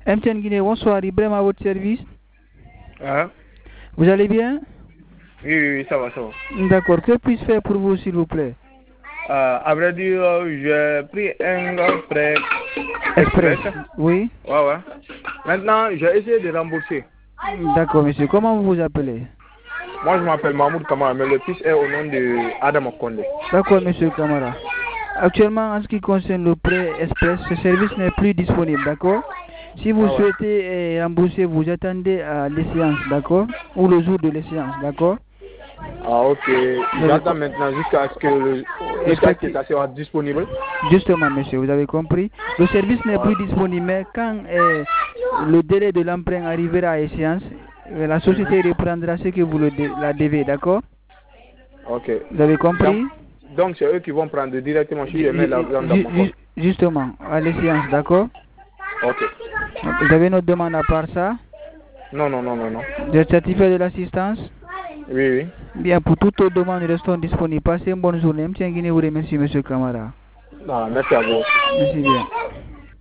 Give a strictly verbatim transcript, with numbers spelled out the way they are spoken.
M T N Guinée, bonsoir, Ibrahim à votre service. Ah. Vous allez bien? Oui, oui, oui, ça va, ça va. D'accord, que puis-je faire pour vous, s'il vous plaît? Euh, à vrai dire, j'ai pris un prêt Express. express. Oui. Ouais, ouais. Maintenant, j'ai essayé de rembourser. D'accord, monsieur. Comment vous vous appelez? Moi, je m'appelle Mahmoud Kamara, mais le fils est au nom de Adam Okonde. D'accord, monsieur Kamara. Actuellement, en ce qui concerne le prêt express, ce service n'est plus disponible, d'accord? Si vous Ah ouais. souhaitez eh, rembourser, vous attendez à l'échéance, d'accord? Ou le jour de l'échéance, d'accord? Ah, ok. J'attends maintenant jusqu'à ce que le, jusqu'à ce que ça soit disponible. Justement, monsieur, vous avez compris. Le service n'est Ouais. plus disponible, mais quand eh, le délai de l'emprunt arrivera à échéance, eh, la société reprendra ce que vous le dé- la devez, d'accord? Ok. Vous avez compris? Donc, donc c'est eux qui vont prendre directement si je mets l'argent dans Ju- mon ju- compte. Justement, à l'échéance, d'accord? Ok. Vous avez notre demande à part ça? Non, non, non, non, non. Vous êtes satisfait de l'assistance? Oui, oui. Bien, pour toutes les demandes restons disponibles. Passez une bonne journée. M. Guinée vous remercie, monsieur Kamara. Ah, merci à vous. Merci bien.